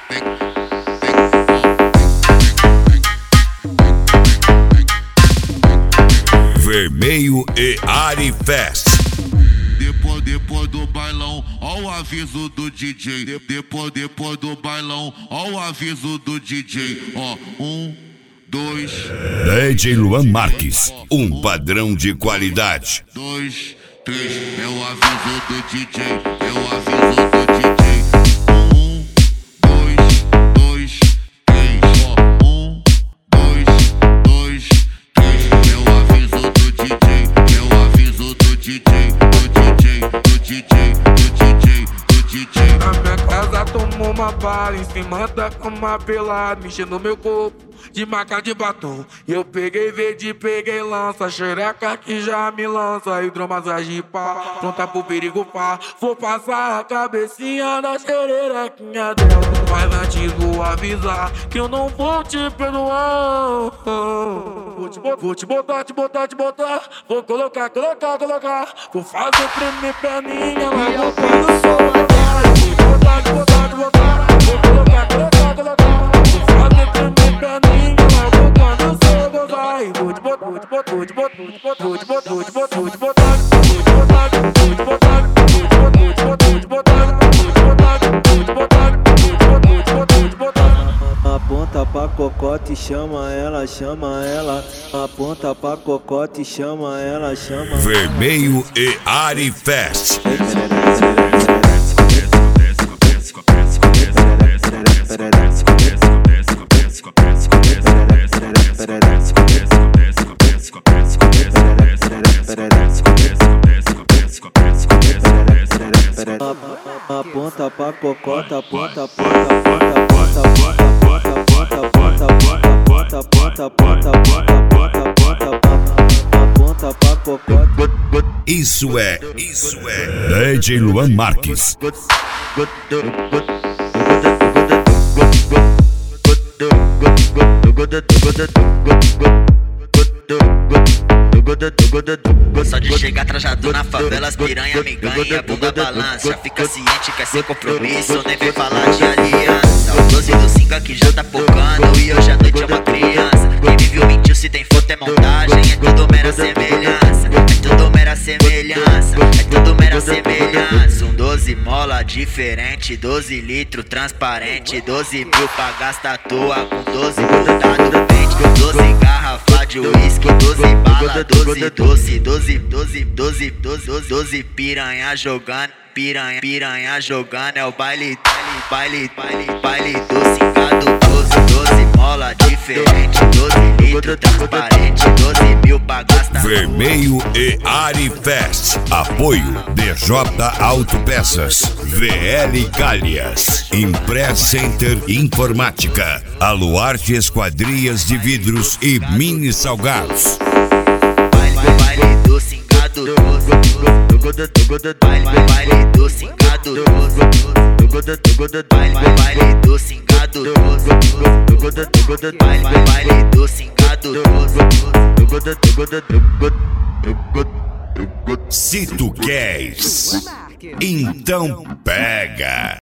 Vermelho e Ari Fest. Depois do bailão, ó o aviso do DJ. Depois do bailão, ó o aviso do DJ. Ó, 1, 2. DJ Luan Marques, um padrão de qualidade. 2, 3, é o aviso do DJ. É o aviso do DJ. 1, 2, 3. Ó, 1, 2, 3. É o aviso do DJ. É o aviso do DJ. Na minha casa tomou uma bala, em cima da cama pelado, mexendo no meu corpo de maca de batom. E eu peguei verde, peguei lança, xereca que já me lança, hidromassagem pá, pronta pro perigo pá. Vou passar a cabecinha na xerequinha dela, mas antes vou avisar que eu não vou te perdoar. Vou te botar, vou colocar. Vou fazer tremer perninha lá no pano sua. Aponta pra cocote, chama ela. Aponta pra cocote, chama ela. Vermelho e Ari Fest. Aponta pra cocota, aponta pra cocota. Isso é DJ Luan Marques. Só de chegar trajado na favela, as piranha me ganha, bunda balança. Fica ciente, quer ser compromisso, nem vem falar de aliança. O 12 do 5 aqui já tá pocando e hoje à noite é uma criança. Quem me viu mentiu, se tem foto é montagem, é tudo mera semelhança. É tudo mera semelhança, é tudo mera semelhança. 12 mola diferente, 12 litros transparente, 12 mil pra gastar à toa com 12 grudado no pente, 12 garrafa de uísque, 12 bala, 12 doce, 12 piranha jogando, piranha jogando, é o baile doce, cado 12 mola diferente, 12 litros transparente, 12 mil pra gastar. Vermelho e Ari Fest. Apoio DJ Autopeças, VL Calhas, Impress Center Informática, Aluarte Esquadrias de Vidros e Mini Salgados. Baile do cingado, baile do cingado, baile do cingado, baile do cingado. Se tu queres, então pega.